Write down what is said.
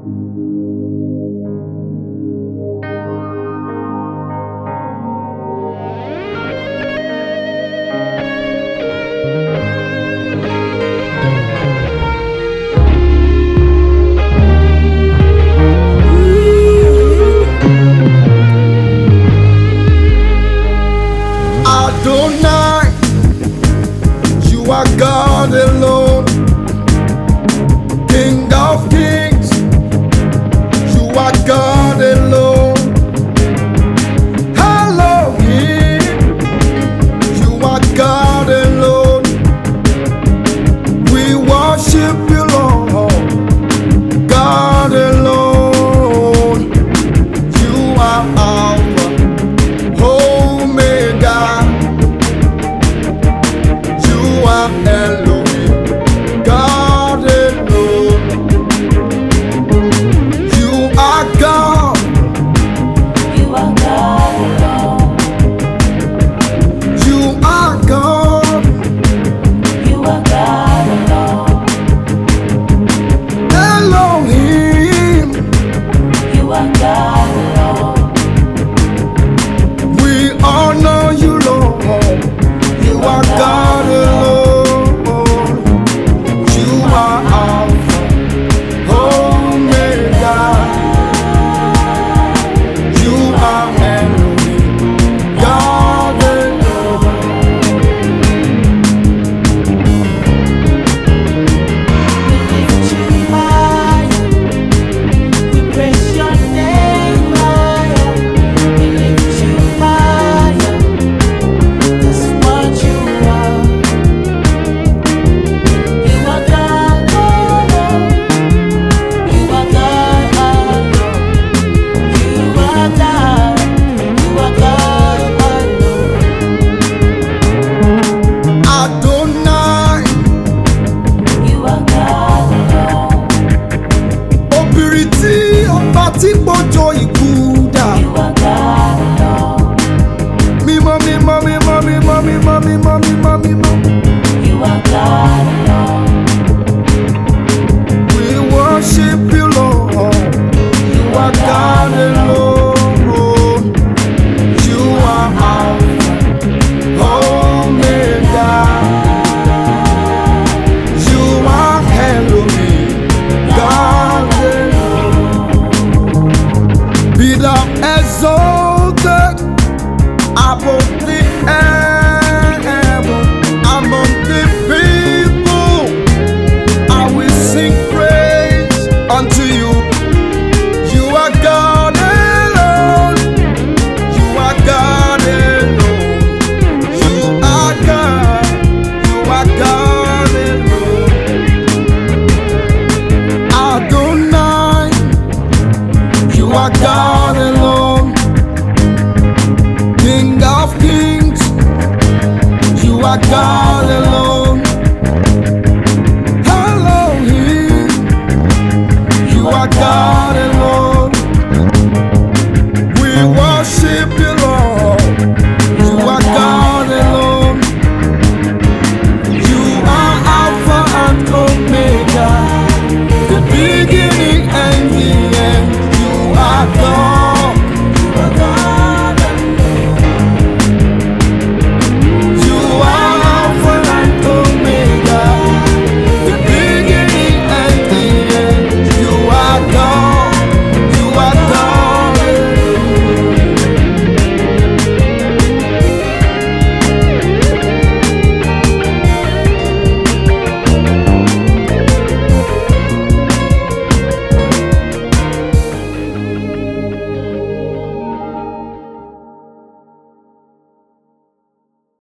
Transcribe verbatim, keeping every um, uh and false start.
Adonai, you are God alone, King of kings, you are God alone. Elohim, you are God alone. We worship you, Lord, God alone. You are Alpha, Omega. You are Elohim, God alone. You are God. You are God alone. You are God. You are God alone. Elohim. You are God alone. We honor you, Lord. You are God alone. You are Alpha, Omega. You are Elohim, God alone. We lift you high. We praise your name higher. We lift you higher. That's what you are. You are God alone. You are God alone. You are God. You are God alone. Adonai, You are God alone. obìnrin tí ọba tí gbọ́jọ́ ikú dà. You are God alone. Mímọ́ mímọ́ mímọ́ mímọ́ mímọ́ mímọ́ mímọ́ mímọ́. You are God alone. We worship you, Lord. You are God alone. You are Alpha, Omega. You are Elohim, God alone. Be thou exalted above the heaven, among the people. I will sing praise unto you. You are God alone. You are God alone. You are God. You are God alone. Adonai, you are God.